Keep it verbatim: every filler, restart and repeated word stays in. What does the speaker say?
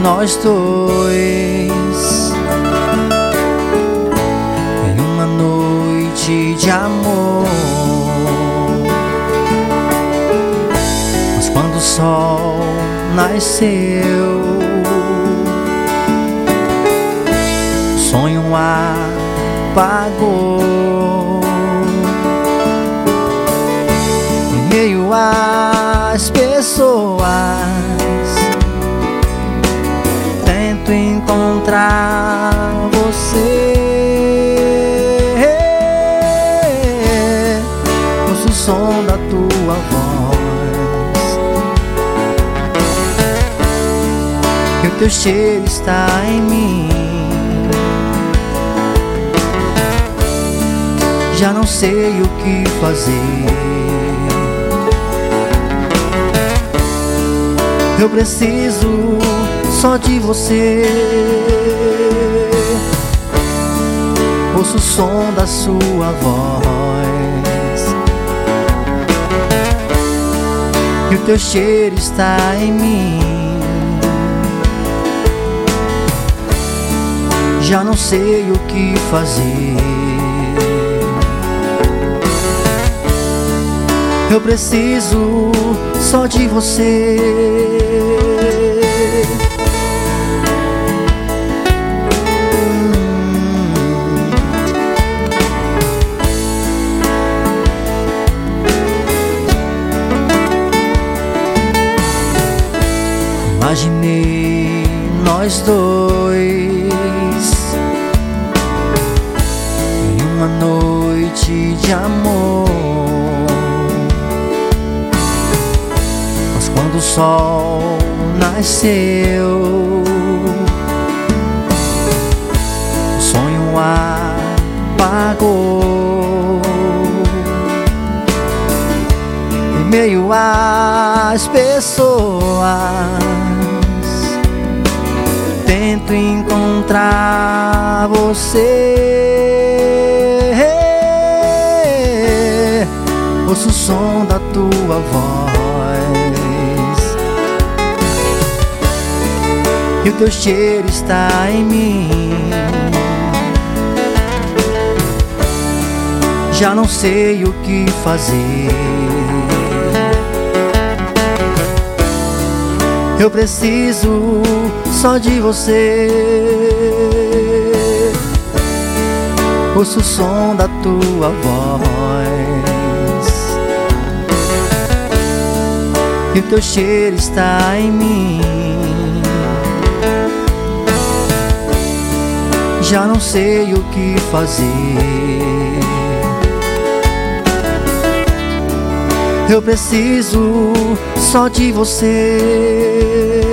nós dois em uma noite de amor. Mas quando o sol nasceu, o sonho apagou. Em meio às pessoas tento encontrar você. Ouço o som da tua voz e o teu cheiro está em mim. Já não sei o que fazer. Eu preciso só de você. Ouço o som da sua voz e o teu cheiro está em mim. Já não sei o que fazer. Eu preciso só de você. Imaginei nós dois em uma noite de amor. Mas quando o sol nasceu, o sonho apagou. Em meio às pessoas tento encontrar você. Ouço o som da tua voz e o teu cheiro está em mim. Já não sei o que fazer. Eu preciso só de você. Ouço o som da tua voz e o teu cheiro está em mim. Já não sei o que fazer. Eu preciso só de você.